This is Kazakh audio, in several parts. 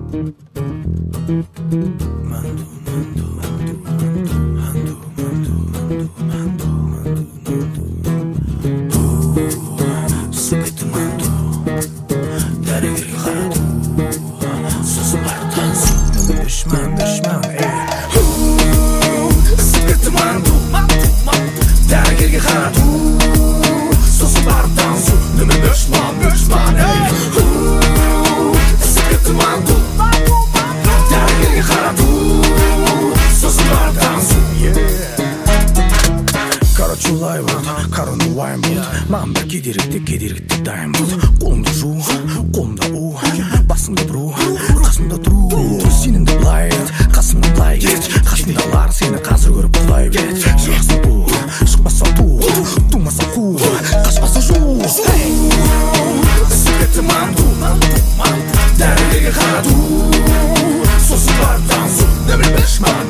маған бір кедергітті дайын бол. Қолымды жу, қолымда у, басымда бұру, қасымда тұру. Сенімді былай ет, қасымда былай кет. Қасымдалар сені қазір көріп құлай бет. Шықса бу, шықпаса ту, тумаса қу, қашпаса жу. Сүйкетті манту, дәрігерге қарату, сосын барып таңсу. Нөмір бешман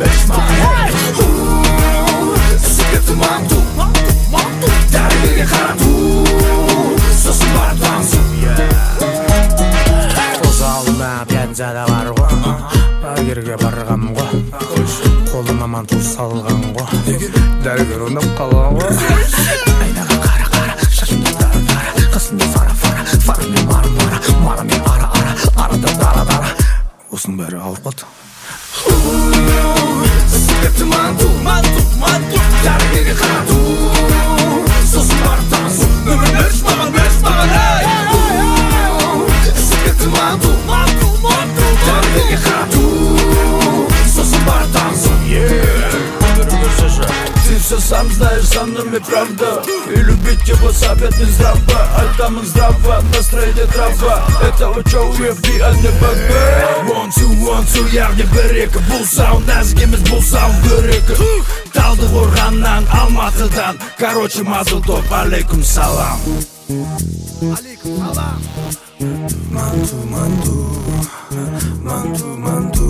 Сүйкетті манту, дәрігерге қарату, сосын барып таңсу. Көз алдыма пензада бар ғой, дәрігерге барғам ғой. Қолыма манту салған ғой, дәрігер ұнап қалған ғой. Айнаға қара, шашымда дара, қасымда фарамен марамен арада дара. Осының бәрі ауыр қалды. Сүйкетті манту, дәрігерге қарату, сосын барып таңсу. Нөмір беш маған Сүйкетті манту, дәрігерге қарату, сосын барып таңсу. Ты все сам знаешь, со мной правда. И любить его совет не здраво. Альтамын здраво, настроение трава. Это очоу UFC, а не БГ. One, two, яғни бір-екі. Бұл сау нәзік емес, бұл сау бір-екі. Талдықорғаннан, Алматыдан. Короче, мазыл топ, алейкум салам. Манту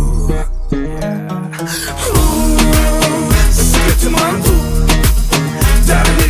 Сүйкетті манту, дәрігерге